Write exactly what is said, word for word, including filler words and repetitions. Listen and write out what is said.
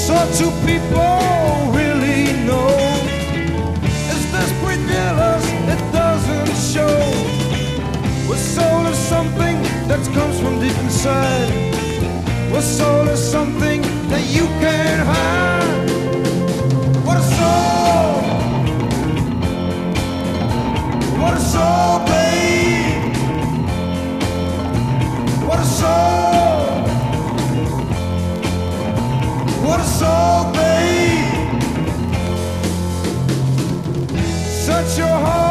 So do people really know? Is this ridiculous? It doesn't show. Well, soul is something that comes from deep inside. Well, soul is something that you can't hide. What a soul! What a soul, babe! What a soul! What a soul, babe! Search your heart.